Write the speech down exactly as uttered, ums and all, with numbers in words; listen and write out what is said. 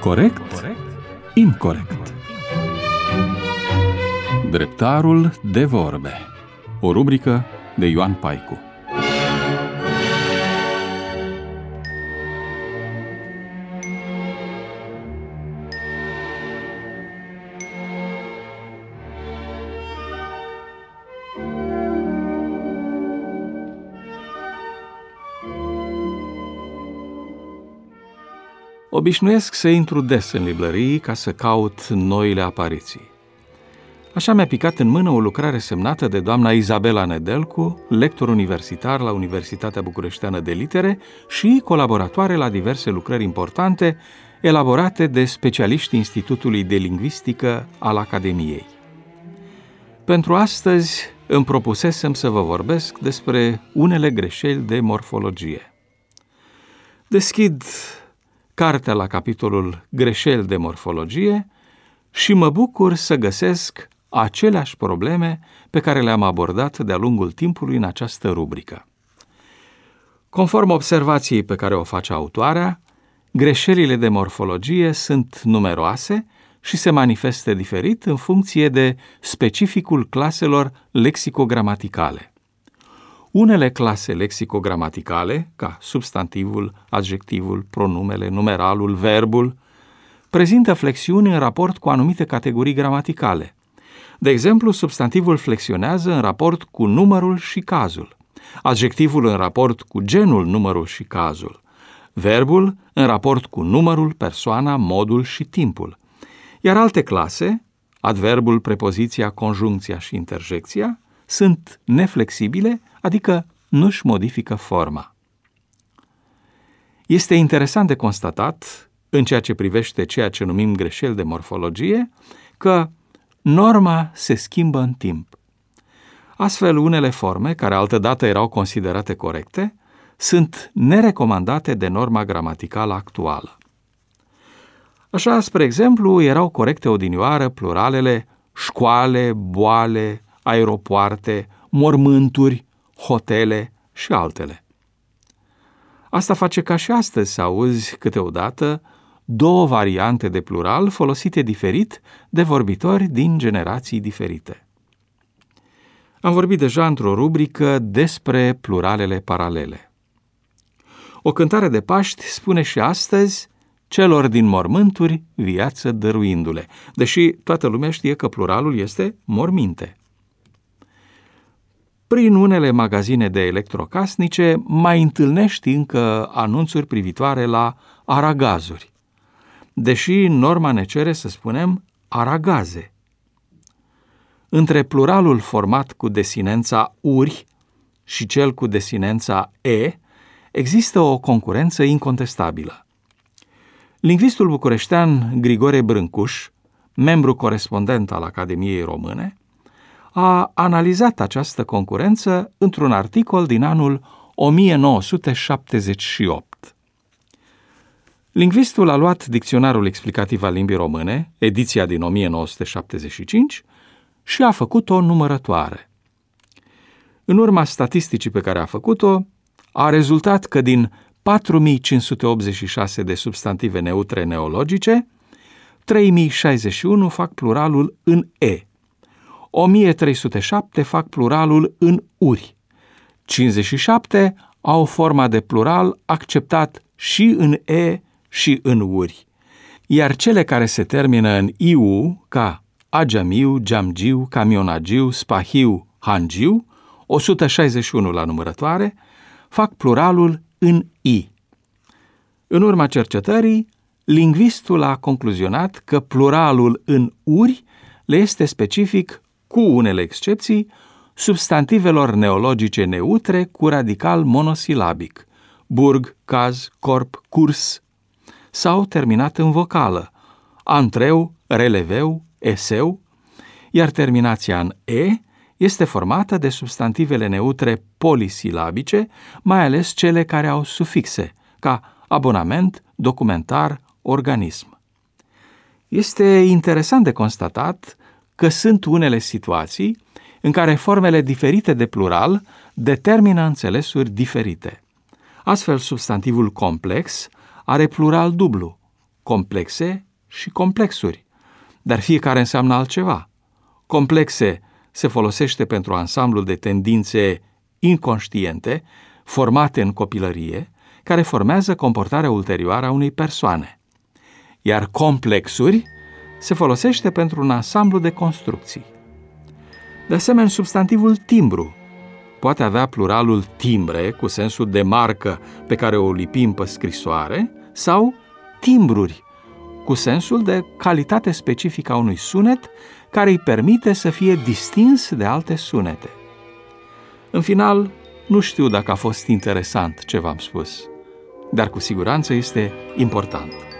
Corect? Incorect. Dreptarul de vorbe. O rubrică de Ioan Paicu. Obișnuiesc să intru des în librării ca să caut noile apariții. Așa mi-a picat în mână o lucrare semnată de doamna Izabela Nedelcu, lector universitar la Universitatea Bucureșteană de Litere și colaboratoare la diverse lucrări importante elaborate de specialiștii Institutului de Lingvistică al Academiei. Pentru astăzi îmi propusesem să vă vorbesc despre unele greșeli de morfologie. Deschid cartea la capitolul Greșeli de morfologie și mă bucur să găsesc aceleași probleme pe care le-am abordat de-a lungul timpului în această rubrică. Conform observației pe care o face autoarea, greșelile de morfologie sunt numeroase și se manifestă diferit în funcție de specificul claselor lexicogramaticale. Unele clase lexicogramaticale, ca substantivul, adjectivul, pronumele, numeralul, verbul, prezintă flexiuni în raport cu anumite categorii gramaticale. De exemplu, substantivul flexionează în raport cu numărul și cazul, adjectivul în raport cu genul, numărul și cazul, verbul în raport cu numărul, persoana, modul și timpul, iar alte clase, adverbul, prepoziția, conjuncția și interjecția, sunt neflexibile, adică nu-și modifică forma. Este interesant de constatat, în ceea ce privește ceea ce numim greșeli de morfologie, că norma se schimbă în timp. Astfel, unele forme, care altădată erau considerate corecte, sunt nerecomandate de norma gramaticală actuală. Așa, spre exemplu, erau corecte odinioară pluralele școale, boale, aeropoarte, mormânturi, hotele și altele. Asta face ca și astăzi să auzi câteodată două variante de plural folosite diferit de vorbitori din generații diferite. Am vorbit deja într-o rubrică despre pluralele paralele. O cântare de Paști spune și astăzi celor din mormânturi viață dăruindu-le, deși toată lumea știe că pluralul este morminte. Prin unele magazine de electrocasnice mai întâlnești încă anunțuri privitoare la aragazuri, deși norma ne cere să spunem aragaze. Între pluralul format cu desinența uri și cel cu desinența e există o concurență incontestabilă. Lingvistul bucureștean Grigore Brâncuș, membru corespondent al Academiei Române, a analizat această concurență într-un articol din anul o mie nouă sute șaptezeci și opt. Lingvistul a luat Dicționarul explicativ al limbii române, ediția din o mie nouă sute șaptezeci și cinci, și a făcut o numărătoare. În urma statisticii pe care a făcut-o, a rezultat că din patru mii cinci sute optzeci și șase de substantive neutre neologice, trei mii șaizeci și unu fac pluralul în e, o mie trei sute șapte fac pluralul în uri, cincizeci și șapte au forma de plural acceptat și în e și în uri, iar cele care se termină în iu, ca ageamiu, geamgiu, camionagiu, spahiu, hangiu, o sută șaizeci și unu la numărătoare, fac pluralul în i. În urma cercetării, lingvistul a concluzionat că pluralul în uri le este specific, cu unele excepții, substantivelor neologice neutre cu radical monosilabic, burg, caz, corp, curs, sau terminat în vocală, antreu, releveu, eseu, iar terminația în e este formată de substantivele neutre polisilabice, mai ales cele care au sufixe, ca abonament, documentar, organism. Este interesant de constatat că sunt unele situații în care formele diferite de plural determină înțelesuri diferite. Astfel, substantivul complex are plural dublu, complexe și complexuri, dar fiecare înseamnă altceva. Complexe se folosește pentru ansamblul de tendințe inconștiente, formate în copilărie, care formează comportarea ulterioară a unei persoane. Iar complexuri se folosește pentru un ansamblu de construcții. De asemenea, substantivul timbru poate avea pluralul timbre, cu sensul de marcă pe care o lipim pe scrisoare, sau timbruri, cu sensul de calitate specifică a unui sunet care îi permite să fie distins de alte sunete. În final, nu știu dacă a fost interesant ce v-am spus, dar cu siguranță este important.